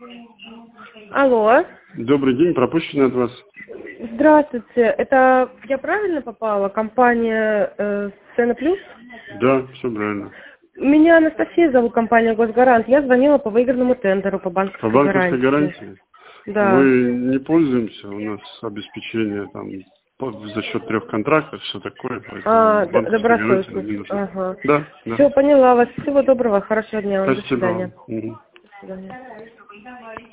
Алло. Добрый день, пропущено от вас. Здравствуйте. Это я правильно попала? Компания Сцена Плюс? Да, все правильно. Меня Анастасия зовут, компания Госгарант. Я звонила по выигранному тендеру по банковской По банковской гарантии. гарантии? Да. Мы не пользуемся, у нас обеспечение там за счет 3 контрактов, все такое, поэтому банковская гарантия нам не нужна. Ага. Да, Все, поняла вас. Всего доброго, хорошего дня вам. До Спасибо свидания. вам. До свидания.